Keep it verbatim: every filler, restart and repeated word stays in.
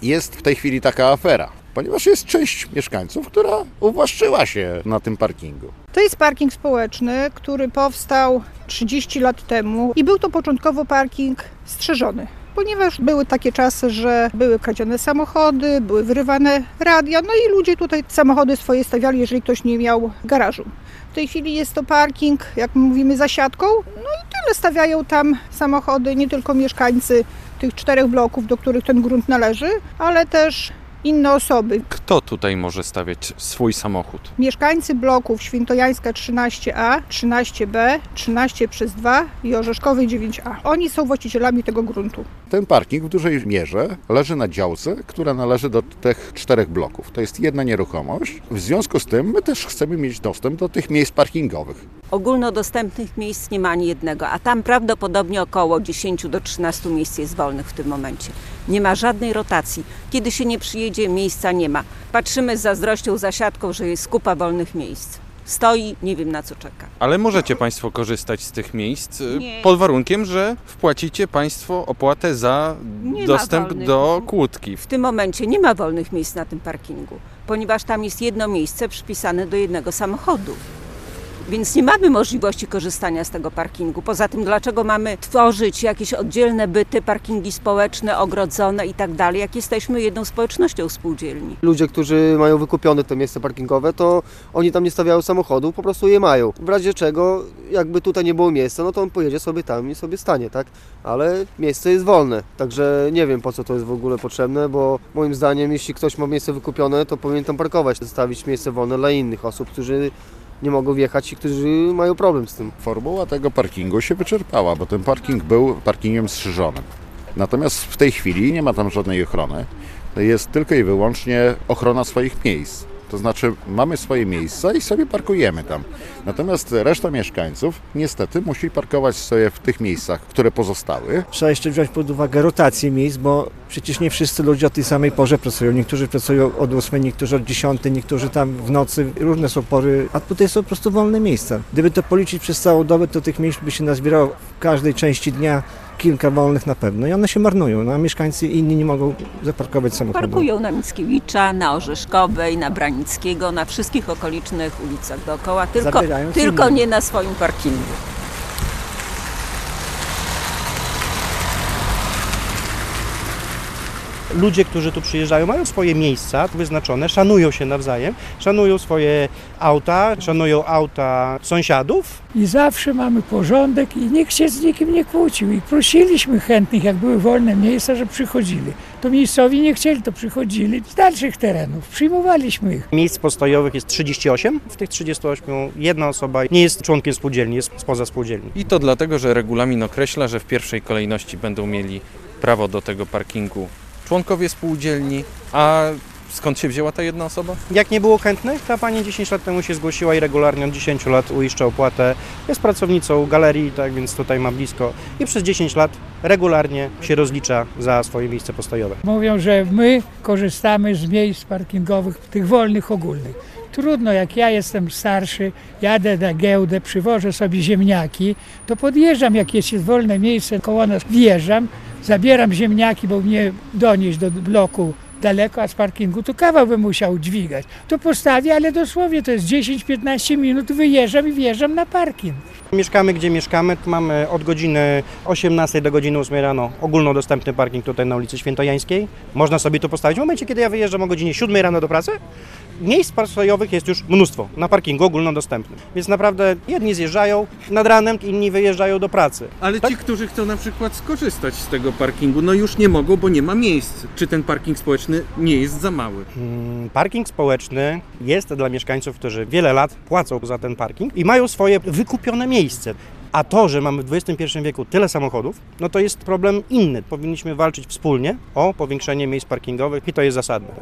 jest w tej chwili taka afera, ponieważ jest część mieszkańców, która uwłaszczyła się na tym parkingu. To jest parking społeczny, który powstał trzydzieści lat temu i był to początkowo parking strzeżony. Ponieważ były takie czasy, że były kradzione samochody, były wyrywane radia, no i ludzie tutaj samochody swoje stawiali, jeżeli ktoś nie miał garażu. W tej chwili jest to parking, jak mówimy, za siatką, no i tyle, stawiają tam samochody nie tylko mieszkańcy tych czterech bloków, do których ten grunt należy, ale też inne osoby. Kto tutaj może stawiać swój samochód? Mieszkańcy bloków Świętojańska trzynaście A, trzynaście B, trzynaście przez dwa i Orzeszkowej dziewięć A. Oni są właścicielami tego gruntu. Ten parking w dużej mierze leży na działce, która należy do tych czterech bloków. To jest jedna nieruchomość. W związku z tym my też chcemy mieć dostęp do tych miejsc parkingowych. Ogólnodostępnych miejsc nie ma ani jednego, a tam prawdopodobnie około dziesięć do trzynastu miejsc jest wolnych w tym momencie. Nie ma żadnej rotacji. Kiedy się nie przyjedzie, miejsca nie ma. Patrzymy z zazdrością, za siatką, że jest kupa wolnych miejsc. Stoi, nie wiem na co czeka. Ale możecie Państwo korzystać z tych miejsc Nie. pod warunkiem, że wpłacicie Państwo opłatę za Nie dostęp ma wolnych. do kłódki. W tym momencie nie ma wolnych miejsc na tym parkingu, ponieważ tam jest jedno miejsce przypisane do jednego samochodu. Więc nie mamy możliwości korzystania z tego parkingu. Poza tym, dlaczego mamy tworzyć jakieś oddzielne byty, parkingi społeczne, ogrodzone i tak dalej, jak jesteśmy jedną społecznością spółdzielni. Ludzie, którzy mają wykupione te miejsca parkingowe, to oni tam nie stawiają samochodu, po prostu je mają. W razie czego, jakby tutaj nie było miejsca, no to on pojedzie sobie tam i sobie stanie, tak? Ale miejsce jest wolne, także nie wiem, po co to jest w ogóle potrzebne, bo moim zdaniem, jeśli ktoś ma miejsce wykupione, to powinien tam parkować, zostawić miejsce wolne dla innych osób, którzy nie mogą wjechać i którzy mają problem z tym. Formuła tego parkingu się wyczerpała, bo ten parking był parkingiem strzeżonym. Natomiast w tej chwili nie ma tam żadnej ochrony. Jest tylko i wyłącznie ochrona swoich miejsc. To znaczy mamy swoje miejsca i sobie parkujemy tam. Natomiast reszta mieszkańców niestety musi parkować sobie w tych miejscach, które pozostały. Trzeba jeszcze wziąć pod uwagę rotację miejsc, bo przecież nie wszyscy ludzie o tej samej porze pracują. Niektórzy pracują od ósmej, niektórzy od dziesiątej, niektórzy tam w nocy. Różne są pory, a tutaj są po prostu wolne miejsca. Gdyby to policzyć przez całą dobę, to tych miejsc by się nazbierało w każdej części dnia kilka wolnych na pewno i one się marnują, no, a mieszkańcy inni nie mogą zaparkować samochodu. Parkują na Mickiewicza, na Orzeszkowej, na Branickiego, na wszystkich okolicznych ulicach dookoła, tylko, tylko nie na swoim parkingu. Ludzie, którzy tu przyjeżdżają, mają swoje miejsca wyznaczone, szanują się nawzajem, szanują swoje auta, szanują auta sąsiadów. I zawsze mamy porządek i nikt się z nikim nie kłócił. I prosiliśmy chętnych, jak były wolne miejsca, że przychodzili. To miejscowi nie chcieli, to przychodzili z dalszych terenów. Przyjmowaliśmy ich. Miejsc postojowych jest trzydzieści osiem. W tych trzydziestu ośmiu jedna osoba nie jest członkiem spółdzielni, jest spoza spółdzielni. I to dlatego, że regulamin określa, że w pierwszej kolejności będą mieli prawo do tego parkingu członkowie spółdzielni, a skąd się wzięła ta jedna osoba? Jak nie było chętnych, ta pani dziesięć lat temu się zgłosiła i regularnie od dziesięciu lat uiszcza opłatę. Jest pracownicą galerii, tak więc tutaj ma blisko i przez dziesięć lat regularnie się rozlicza za swoje miejsce postojowe. Mówią, że my korzystamy z miejsc parkingowych, tych wolnych, ogólnych. Trudno, jak ja jestem starszy, jadę na giełdę, przywożę sobie ziemniaki, to podjeżdżam, jak jest wolne miejsce koło nas, wjeżdżam, zabieram ziemniaki, bo mnie donieść do bloku daleko, a z parkingu to kawał bym musiał dźwigać. To postawię, ale dosłownie to jest dziesięć piętnaście minut, wyjeżdżam i wjeżdżam na parking. Mieszkamy gdzie mieszkamy, mamy od godziny osiemnastej do godziny ósmej rano ogólnodostępny parking tutaj na ulicy Świętojańskiej. Można sobie to postawić w momencie, kiedy ja wyjeżdżam o godzinie siódmej rano do pracy. Miejsc postojowych jest już mnóstwo na parkingu ogólnodostępnym, więc naprawdę jedni zjeżdżają nad ranem, inni wyjeżdżają do pracy. Ale tak? ci, którzy chcą na przykład skorzystać z tego parkingu, no już nie mogą, bo nie ma miejsc. Czy ten parking społeczny nie jest za mały? Hmm, parking społeczny jest dla mieszkańców, którzy wiele lat płacą za ten parking i mają swoje wykupione miejsce. A to, że mamy w dwudziestym pierwszym wieku tyle samochodów, no to jest problem inny. Powinniśmy walczyć wspólnie o powiększenie miejsc parkingowych i to jest zasadne.